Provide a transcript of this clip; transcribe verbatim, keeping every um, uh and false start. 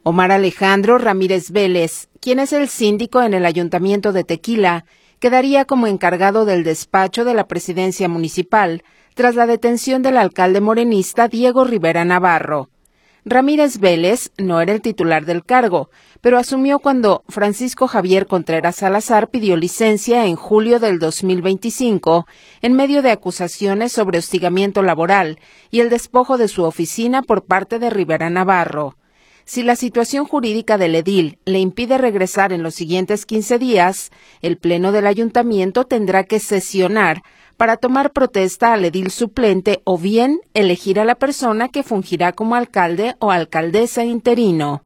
Omar Alejandro Ramírez Vélez, quien es el síndico en el Ayuntamiento de Tequila, quedaría como encargado del despacho de la presidencia municipal tras la detención del alcalde morenista Diego Rivera Navarro. Ramírez Vélez no era el titular del cargo, pero asumió cuando Francisco Javier Contreras Salazar pidió licencia en julio del dos mil veinticinco en medio de acusaciones sobre hostigamiento laboral y el despojo de su oficina por parte de Rivera Navarro. Si la situación jurídica del edil le impide regresar en los siguientes quince días, el Pleno del Ayuntamiento tendrá que sesionar para tomar protesta al edil suplente o bien elegir a la persona que fungirá como alcalde o alcaldesa interino.